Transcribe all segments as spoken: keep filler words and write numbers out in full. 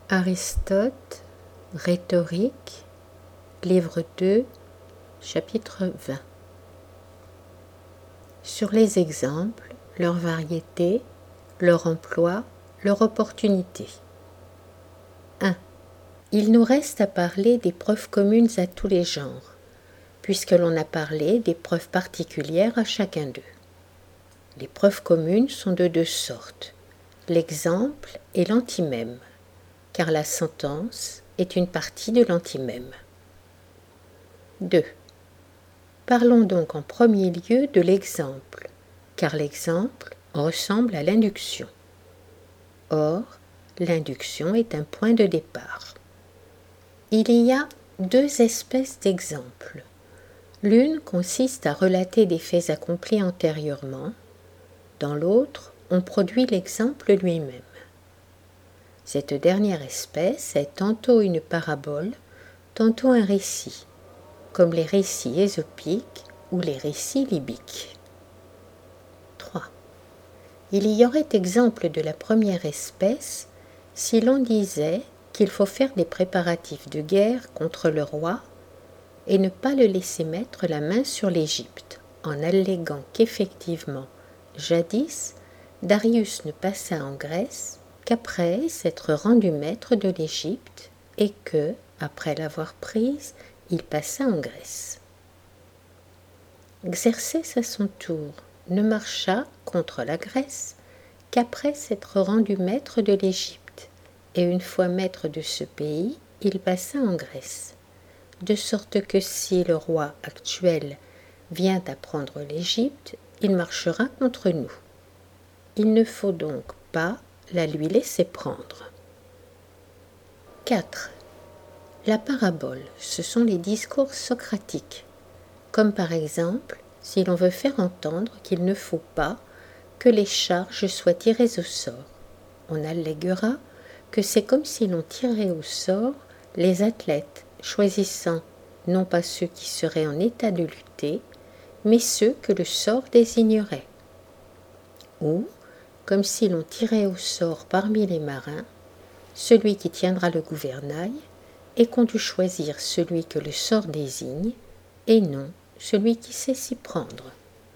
Aristote, Rhétorique, livre deux, chapitre vingt. Sur les exemples, leur variété, leur emploi, leur opportunité. un. Il nous reste à parler des preuves communes à tous les genres, puisque l'on a parlé des preuves particulières à chacun d'eux. Les preuves communes sont de deux sortes, l'exemple et l'antimème, car la sentence est une partie de l'antimème. deux. Parlons donc en premier lieu de l'exemple, car l'exemple ressemble à l'induction. Or, l'induction est un point de départ. Il y a deux espèces d'exemples. L'une consiste à relater des faits accomplis antérieurement, dans l'autre, on produit l'exemple lui-même. Cette dernière espèce est tantôt une parabole, tantôt un récit, comme les récits ésopiques ou les récits libyques. trois. Il y aurait exemple de la première espèce si l'on disait qu'il faut faire des préparatifs de guerre contre le roi et ne pas le laisser mettre la main sur l'Égypte, en alléguant qu'effectivement, jadis, Darius ne passa en Grèce qu'après s'être rendu maître de l'Égypte et que, après l'avoir prise, il passa en Grèce. Xerxès à son tour ne marcha contre la Grèce qu'après s'être rendu maître de l'Égypte, et une fois maître de ce pays, il passa en Grèce. De sorte que si le roi actuel vient à prendre l'Égypte, il marchera contre nous. Il ne faut donc pas la lui laisser prendre. quatre. La parabole, ce sont les discours socratiques, comme par exemple si l'on veut faire entendre qu'il ne faut pas que les charges soient tirées au sort. On alléguera que c'est comme si l'on tirait au sort les athlètes, choisissant non pas ceux qui seraient en état de lutter, mais ceux que le sort désignerait. Ou, comme si l'on tirait au sort parmi les marins, celui qui tiendra le gouvernail, et qu'on dut choisir celui que le sort désigne, et non celui qui sait s'y prendre.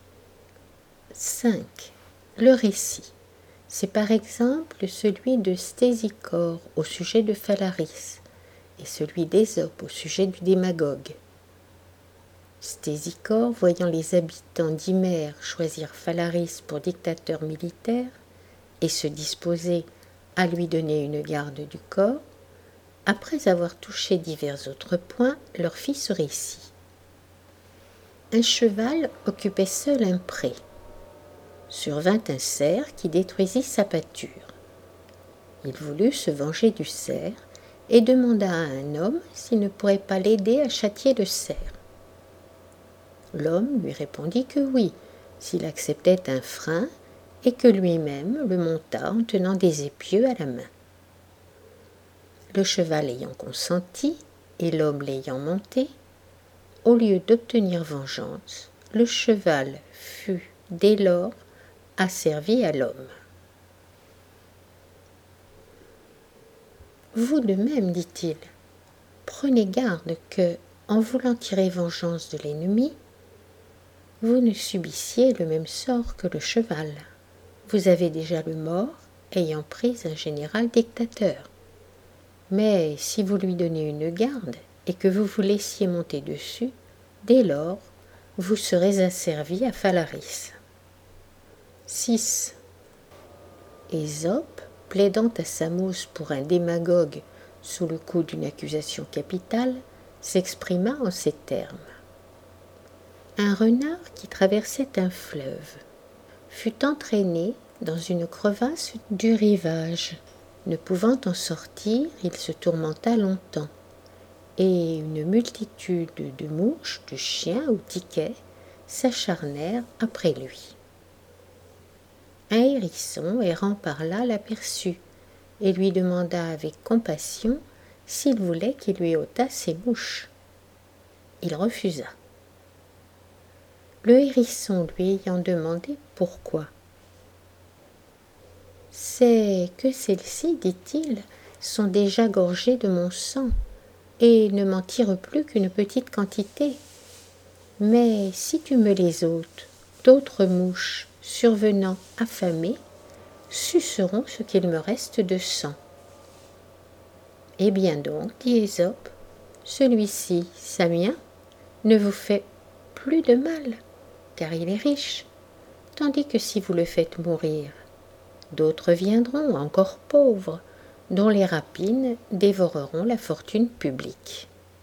cinq. Le récit. C'est par exemple celui de Stésichore au sujet de Phalaris, et celui d'Ésope au sujet du démagogue. Stésichore, voyant les habitants d'Hymère choisir Phalaris pour dictateur militaire et se disposer à lui donner une garde du corps, après avoir touché divers autres points, leur fit ce récit. Un cheval occupait seul un pré. Survint un cerf qui détruisit sa pâture. Il voulut se venger du cerf et demanda à un homme s'il ne pourrait pas l'aider à châtier le cerf. L'homme lui répondit que oui, s'il acceptait un frein et que lui-même le monta en tenant des épieux à la main. Le cheval ayant consenti et l'homme l'ayant monté, au lieu d'obtenir vengeance, le cheval fut, dès lors, asservi à l'homme. Vous de même, dit-il, prenez garde que, en voulant tirer vengeance de l'ennemi, vous ne subissiez le même sort que le cheval. Vous avez déjà le mort ayant pris un général dictateur. Mais si vous lui donnez une garde et que vous vous laissiez monter dessus, dès lors, vous serez asservi à Phalaris. six. Ésope, plaidant à Samos pour un démagogue sous le coup d'une accusation capitale, s'exprima en ces termes. Un renard qui traversait un fleuve fut entraîné dans une crevasse du rivage. Ne pouvant en sortir, il se tourmenta longtemps, et une multitude de mouches, de chiens ou tiquets s'acharnèrent après lui. Un hérisson errant par là l'aperçut et lui demanda avec compassion s'il voulait qu'il lui ôtât ses mouches. Il refusa. Le hérisson lui ayant demandé pourquoi. « C'est que celle-ci, dit-il, sont déjà gorgées de mon sang et ne m'en tirent plus qu'une petite quantité. Mais si tu me les ôtes, d'autres mouches, survenant affamées, suceront ce qu'il me reste de sang. Eh bien donc, dit Ésope, celui-ci, Samien, ne vous fait plus de mal, car il est riche, tandis que si vous le faites mourir, d'autres viendront, encore pauvres, dont les rapines dévoreront la fortune publique.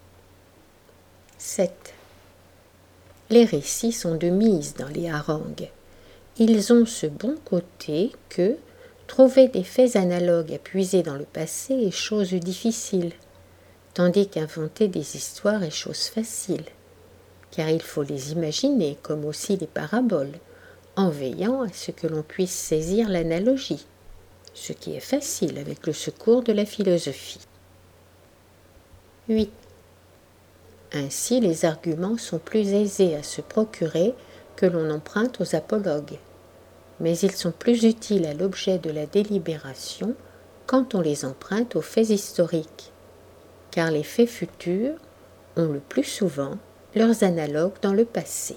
sept. Les récits sont de mise dans les harangues. Ils ont ce bon côté que trouver des faits analogues à puiser dans le passé est chose difficile, tandis qu'inventer des histoires est chose facile, car il faut les imaginer comme aussi les paraboles, en veillant à ce que l'on puisse saisir l'analogie, ce qui est facile avec le secours de la philosophie. huit. Ainsi, les arguments sont plus aisés à se procurer que l'on emprunte aux apologues, mais ils sont plus utiles à l'objet de la délibération quand on les emprunte aux faits historiques, car les faits futurs ont le plus souvent leurs analogues dans le passé.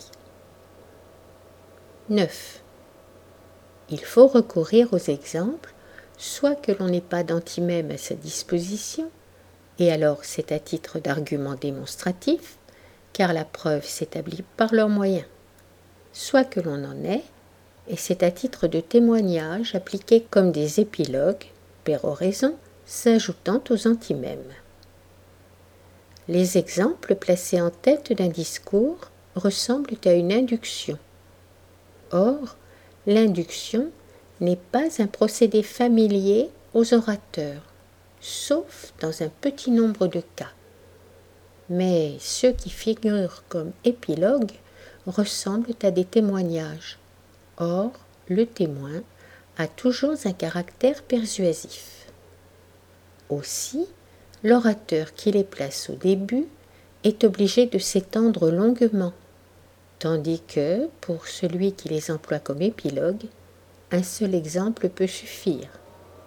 neuf. Il faut recourir aux exemples, soit que l'on n'ait pas d'antimème à sa disposition, et alors c'est à titre d'argument démonstratif, car la preuve s'établit par leurs moyens, soit que l'on en ait, et c'est à titre de témoignage appliqué comme des épilogues, péroraisons, s'ajoutant aux antimèmes. Les exemples placés en tête d'un discours ressemblent à une induction. Or, l'induction n'est pas un procédé familier aux orateurs, sauf dans un petit nombre de cas. Mais ceux qui figurent comme épilogues ressemblent à des témoignages. Or, le témoin a toujours un caractère persuasif. Aussi, l'orateur qui les place au début est obligé de s'étendre longuement, tandis que, pour celui qui les emploie comme épilogue, un seul exemple peut suffire,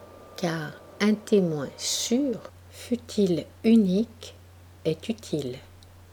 car un témoin sûr, fût-il unique, est utile.